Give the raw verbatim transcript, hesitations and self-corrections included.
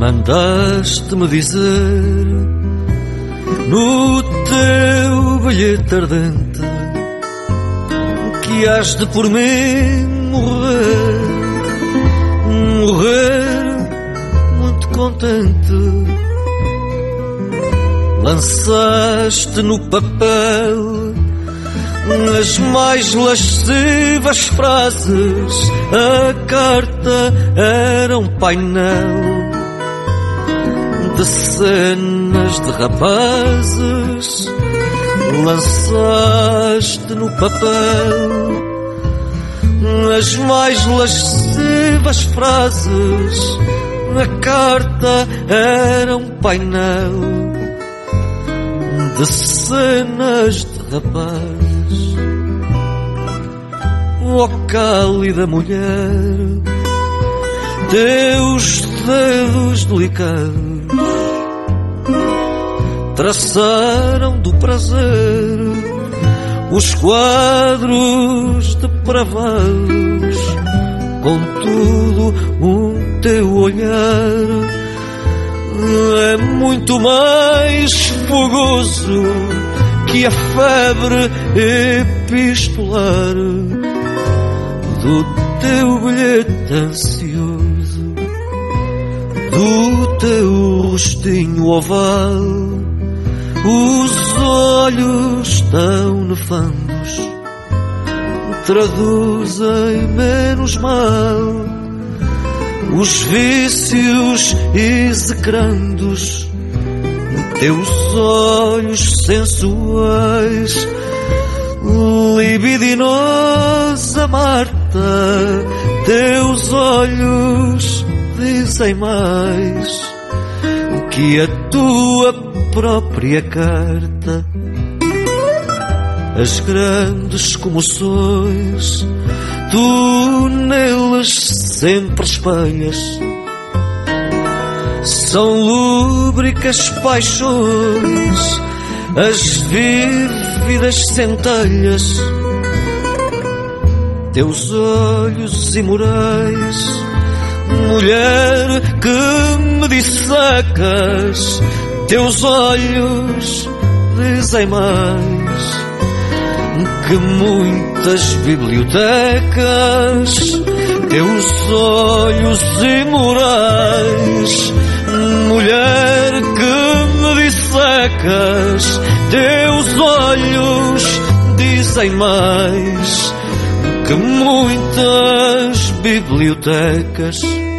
Mandaste-me dizer no teu bilhete ardente que has de por mim morrer, morrer muito contente. Lançaste no papel as mais lascivas frases. A carta era um painel de cenas de rapazes. Lançaste no papel as mais lascivas frases. A carta era um painel de cenas de rapazes. Ó cálida mulher, teus dedos delicados traçaram do prazer os quadros depravados. Contudo, o teu olhar é muito mais fogoso que a febre epistolar do teu bilhete ansioso, do teu rostinho oval. Os olhos tão nefandos traduzem menos mal os vícios execrandos. Teus olhos sensuais, libidinosa Marta, teus olhos dizem mais que a tua própria carta. As grandes comoções tu neles sempre espelhas. São lúbricas paixões as vívidas centelhas. Teus olhos imorais, mulher que me dissecas, teus olhos dizem mais que muitas bibliotecas. Teus olhos imorais, mulher que me dissecas, teus olhos dizem mais que muitas bibliotecas.